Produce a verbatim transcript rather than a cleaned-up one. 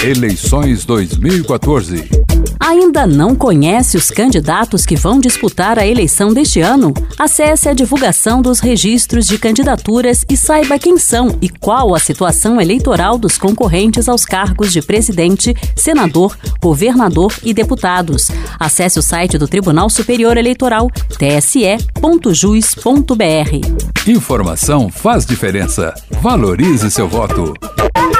Eleições dois mil e quatorze. Ainda não conhece os candidatos que vão disputar a eleição deste ano? Acesse a divulgação dos registros de candidaturas e saiba quem são e qual a situação eleitoral dos concorrentes aos cargos de presidente, senador, governador e deputados. Acesse o site do Tribunal Superior Eleitoral, t s e ponto jus ponto b r. Informação faz diferença. Valorize seu voto.